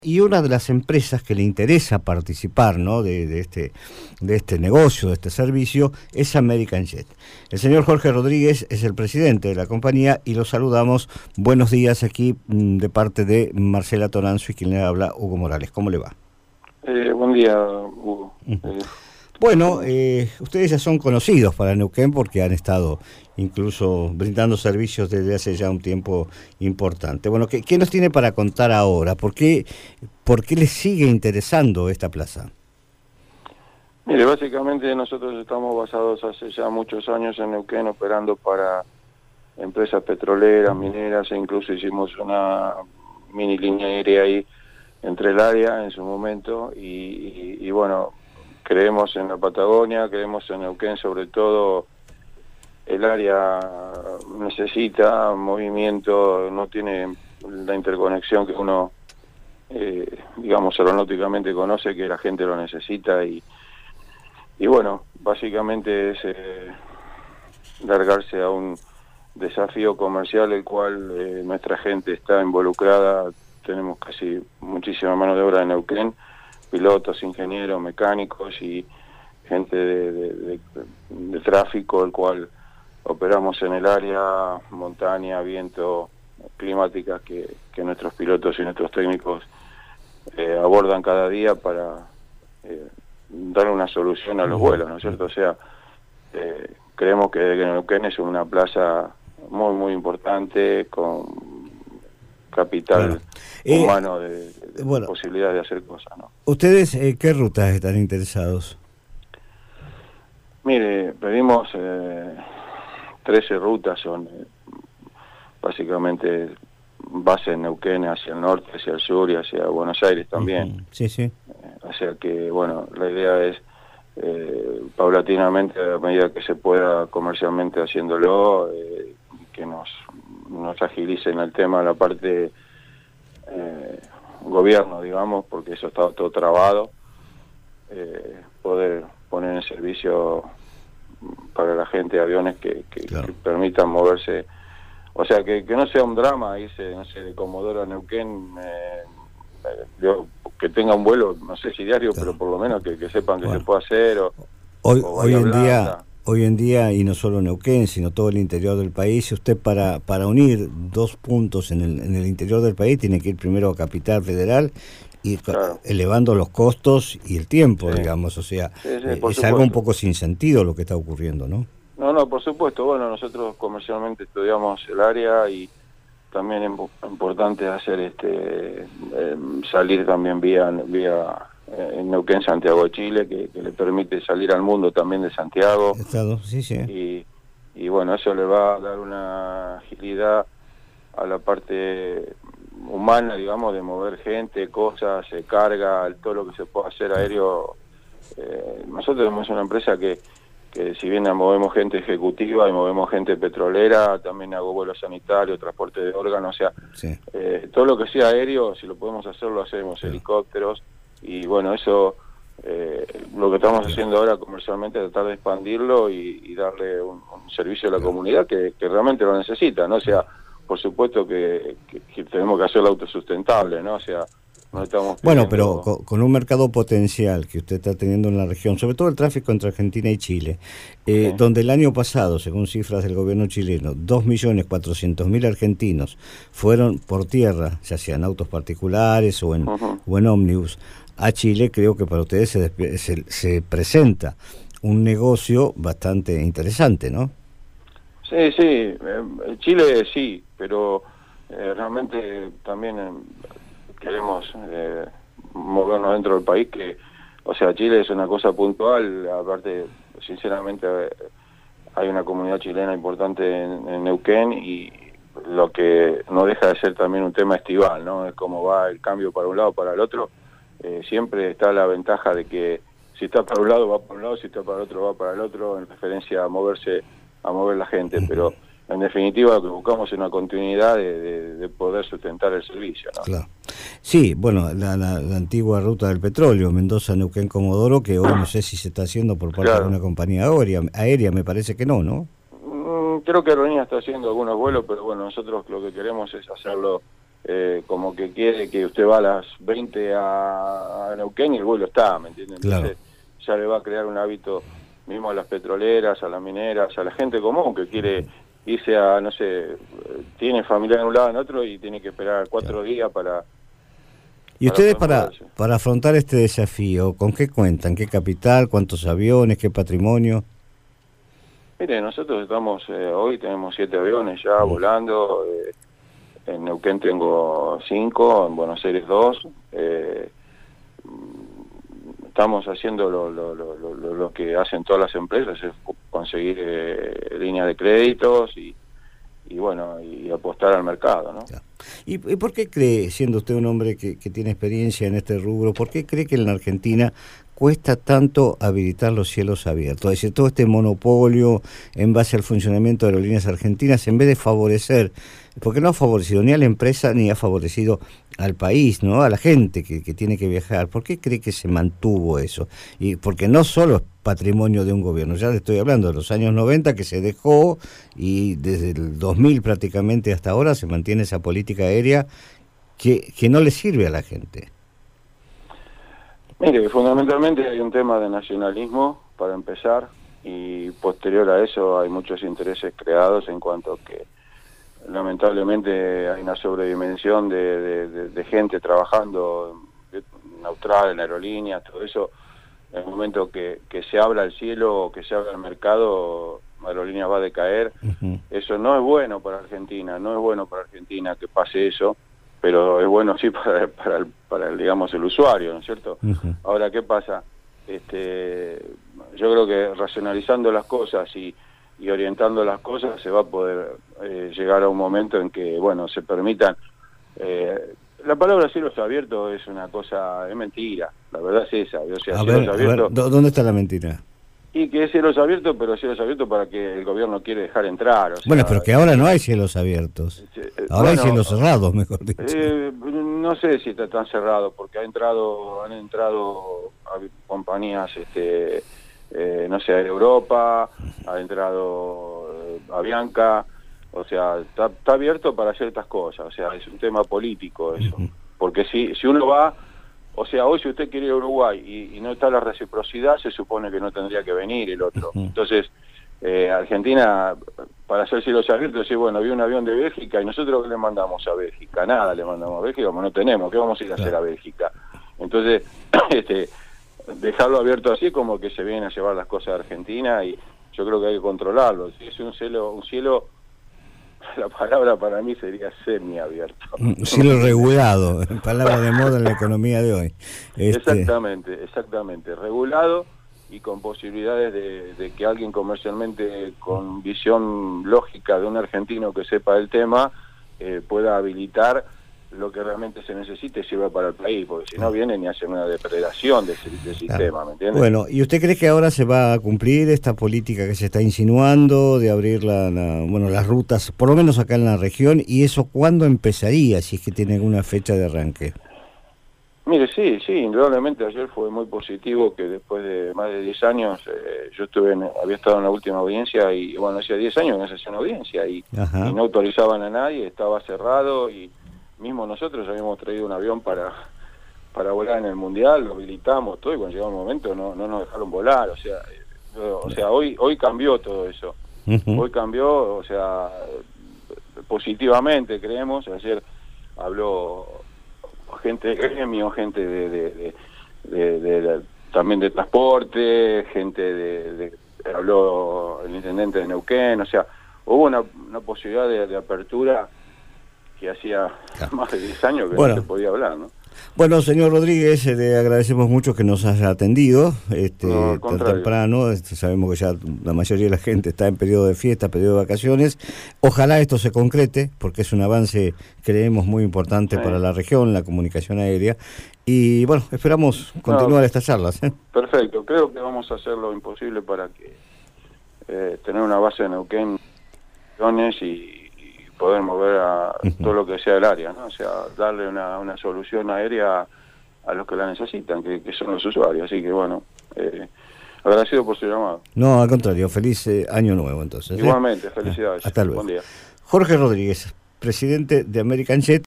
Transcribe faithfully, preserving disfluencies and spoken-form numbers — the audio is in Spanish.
Y una de las empresas que le interesa participar, ¿no?, de, de, este, de este negocio, de este servicio, es American Jet. El señor Jorge Rodríguez es el presidente de la compañía y lo saludamos. Buenos días aquí de parte de Marcela Toranzo y quien le habla, Hugo Morales. ¿Cómo le va? Eh, buen día, Hugo. Uh-huh. eh, bueno, eh, ustedes ya son conocidos para Neuquén porque han estado incluso brindando servicios desde hace ya un tiempo importante. Bueno, ¿qué, qué nos tiene para contar ahora? ¿Por qué, por qué les sigue interesando esta plaza? Mire, básicamente nosotros estamos basados hace ya muchos años en Neuquén operando para empresas petroleras, mineras, e incluso hicimos una mini línea aérea ahí entre el área en su momento y, y, y bueno, creemos en la Patagonia, creemos en Neuquén, sobre todo el área necesita movimiento, no tiene la interconexión que uno, eh, digamos, aeronáuticamente conoce, que la gente lo necesita y, y bueno, básicamente es eh, largarse a un desafío comercial el cual eh, nuestra gente está involucrada. Tenemos casi muchísima mano de obra en Neuquén, pilotos, ingenieros, mecánicos y gente de, de, de, de tráfico, el cual operamos en el área, montaña, viento, climáticas que, que nuestros pilotos y nuestros técnicos eh, abordan cada día para eh, dar una solución a los vuelos, ¿no es cierto? O sea, eh, creemos que Neuquén es una plaza muy, muy importante, con capital bueno, eh, humano de, de bueno, posibilidad de hacer cosas, ¿no? ¿Ustedes eh, qué rutas están interesados? Mire, pedimos eh, trece rutas, son eh, básicamente base en Neuquén hacia el norte, hacia el sur y hacia Buenos Aires también. Uh-huh. Sí, sí. Eh, o sea que, bueno, la idea es eh, paulatinamente, a medida que se pueda comercialmente haciéndolo, eh, que nos, nos agilicen el tema, la parte eh, gobierno, digamos, porque eso está todo trabado, eh, poder poner en servicio para la gente aviones que, que, claro. que permitan moverse, o sea, que, que no sea un drama irse, no sé, de Comodoro a Neuquén, eh, yo, que tenga un vuelo, no sé si diario, claro. pero por lo menos que, que sepan que bueno. se puede hacer. O, hoy, o hoy en día, hoy en día, y no solo Neuquén, sino todo el interior del país, usted para, para unir dos puntos en el, en el interior del país tiene que ir primero a Capital Federal y claro. elevando los costos y el tiempo, sí. digamos, o sea, sí, sí, eh, es supuesto. Algo un poco sin sentido lo que está ocurriendo, ¿no? No, no, por supuesto. Bueno, nosotros comercialmente estudiamos el área y también es importante hacer este eh, salir también vía vía eh, Neuquén, Santiago de Chile, que, que le permite salir al mundo también de Santiago. Estado, sí, sí. Y, y bueno, eso le va a dar una agilidad a la parte humana, digamos, de mover gente, cosas, se carga, todo lo que se puede hacer aéreo. Eh, nosotros somos una empresa que, que si bien movemos gente ejecutiva y movemos gente petrolera, también hago vuelos sanitarios, transporte de órganos, o sea, sí. eh, todo lo que sea aéreo, si lo podemos hacer, lo hacemos, sí. helicópteros, y bueno, eso, eh, lo que estamos sí. haciendo ahora comercialmente es tratar de expandirlo y, y darle un, un servicio a la sí. comunidad que, que realmente lo necesita, ¿no? O sea, por supuesto que, que, que tenemos que hacerlo autosustentable, ¿no? O sea, no estamos pidiendo... Bueno, pero con, con un mercado potencial que usted está teniendo en la región, sobre todo el tráfico entre Argentina y Chile, eh, sí. donde el año pasado, según cifras del gobierno chileno, dos millones cuatrocientos mil argentinos fueron por tierra, ya sea en autos particulares o en, uh-huh. o en ómnibus, a Chile, creo que para ustedes se, se, se presenta un negocio bastante interesante, ¿no? Sí, sí, eh, Chile sí, pero eh, realmente también eh, queremos eh, movernos dentro del país, que, o sea, Chile es una cosa puntual, aparte, sinceramente, eh, hay una comunidad chilena importante en, en Neuquén y lo que no deja de ser también un tema estival, ¿no? Es como va el cambio para un lado, para el otro, eh, siempre está la ventaja de que si está para un lado va para un lado, si está para el otro va para el otro, en referencia a moverse a mover la gente, pero en definitiva lo que buscamos es una continuidad de, de, de poder sustentar el servicio, ¿no? Claro. Sí, bueno, la, la, la antigua ruta del petróleo, Mendoza, Neuquén, Comodoro, que hoy no sé si se está haciendo por parte claro. de una compañía aérea, aérea, me parece que no, ¿no? Mm, creo que Aerolínea está haciendo algunos vuelos, pero bueno, nosotros lo que queremos es hacerlo eh, como que quiere que usted va a las veinte a, a Neuquén y el vuelo está, ¿me entiende? Entonces claro, ya le va a crear un hábito mismo a las petroleras, a las mineras, a la gente común que quiere irse a, no sé, tiene familia en un lado en otro y tiene que esperar cuatro claro. días para... ¿Y ustedes para, para afrontar este desafío, con qué cuentan? ¿Qué capital? ¿Cuántos aviones? ¿Qué patrimonio? Mire, nosotros estamos, eh, hoy tenemos siete aviones ya mm. volando, eh, en Neuquén tengo cinco, en Buenos Aires dos, eh, estamos haciendo lo, lo, lo, lo, lo que hacen todas las empresas, es conseguir eh, líneas de créditos y, y bueno, y apostar al mercado, ¿no? ¿Y, ¿Y por qué cree, siendo usted un hombre que, que tiene experiencia en este rubro, por qué cree que en la Argentina cuesta tanto habilitar los cielos abiertos? Es decir, todo este monopolio en base al funcionamiento de aerolíneas argentinas, en vez de favorecer, porque no ha favorecido ni a la empresa ni ha favorecido al país, ¿no? A la gente que, que tiene que viajar. ¿Por qué cree que se mantuvo eso? Y porque no solo es patrimonio de un gobierno, ya le estoy hablando de los años noventa que se dejó y desde el dos mil prácticamente hasta ahora se mantiene esa política aérea que, que no le sirve a la gente. Mire, fundamentalmente hay un tema de nacionalismo, para empezar, y posterior a eso hay muchos intereses creados en cuanto a que lamentablemente hay una sobredimensión de, de, de, de gente trabajando en Austral, en aerolíneas, todo eso. En el momento que, que se abra el cielo o que se abra el mercado, la aerolínea va a decaer. Uh-huh. Eso no es bueno para Argentina, no es bueno para Argentina que pase eso, pero es bueno sí para, para, el, para el, digamos, el usuario, ¿no es cierto? Uh-huh. Ahora, ¿qué pasa? Este, yo creo que racionalizando las cosas y, y orientando las cosas se va a poder eh, llegar a un momento en que, bueno, se permitan... Eh, la palabra cielos abiertos es una cosa, es mentira, la verdad es esa. O sea, a, ver, a ver, ¿dónde está la mentira? Y que es cielos abiertos, pero cielos abiertos para que el gobierno quiere dejar entrar. O sea, bueno, pero que ahora no hay cielos abiertos. Ahora bueno, hay cielos cerrados, mejor dicho. Eh, no sé si está tan cerrado, porque ha entrado, han entrado compañías, este, eh, no sé, Europa, ha entrado eh, Avianca. O sea, está, está abierto para ciertas cosas, o sea, es un tema político eso. Uh-huh. Porque si si uno va, o sea, hoy si usted quiere ir a Uruguay y, y no está la reciprocidad, se supone que no tendría que venir el otro. Uh-huh. Entonces, eh, Argentina, para hacer cielos abiertos, sí, bueno, había un avión de Bélgica y nosotros ¿qué le mandamos a Bélgica? Nada le mandamos a Bélgica, como no tenemos, ¿qué vamos a ir a hacer a Bélgica? Entonces, este dejarlo abierto así como que se vienen a llevar las cosas a Argentina y yo creo que hay que controlarlo. Si es un cielo, un cielo... La palabra para mí sería semiabierto. Cielo regulado, palabra de moda en la economía de hoy. Este... Exactamente, exactamente. Regulado y con posibilidades de, de que alguien comercialmente, con visión lógica de un argentino que sepa el tema, eh, pueda habilitar lo que realmente se necesite y sirva para el país, porque si no vienen y hacen una depredación del de sistema, claro. ¿Me entiendes? Bueno, ¿y usted cree que ahora se va a cumplir esta política que se está insinuando de abrir la, la, bueno, las rutas, por lo menos acá en la región, y eso cuándo empezaría, si es que tiene alguna fecha de arranque? Mire, sí, sí, indudablemente ayer fue muy positivo que después de más de diez años, eh, yo estuve en, había estado en la última audiencia y bueno, hacía diez años que no se hacía una audiencia y, y no autorizaban a nadie, estaba cerrado y mismo nosotros habíamos traído un avión para para volar en el Mundial, lo habilitamos todo y cuando llegó el momento no no nos dejaron volar, o sea, eh, o sea, hoy hoy cambió todo eso. Uh-huh. Hoy cambió, o sea, positivamente creemos, ayer habló gente de gremio, gente de, de, de, de, de, de también de transporte, gente de, de habló el intendente de Neuquén, o sea, hubo una, una posibilidad de, de apertura que hacía claro. más de diez años que bueno. no se podía hablar, ¿no? Bueno, señor Rodríguez, eh, le agradecemos mucho que nos haya atendido este, no, tan temprano. Este, sabemos que ya la mayoría de la gente está en periodo de fiesta, periodo de vacaciones. Ojalá esto se concrete, porque es un avance, creemos, muy importante sí. para la región, la comunicación aérea. Y bueno, esperamos continuar no, estas charlas. ¿eh? Perfecto, creo que vamos a hacer lo imposible para que eh, tener una base en Neuquén y poder mover a uh-huh. todo lo que sea el área, ¿no? O sea, darle una, una solución aérea a los que la necesitan, que, que son los usuarios. Así que, bueno, eh, agradecido por su llamado. No, al contrario, feliz eh, año nuevo, entonces. Igualmente, ¿eh? Felicidades. Hasta luego. Buen día. Jorge Rodríguez, presidente de American Jet.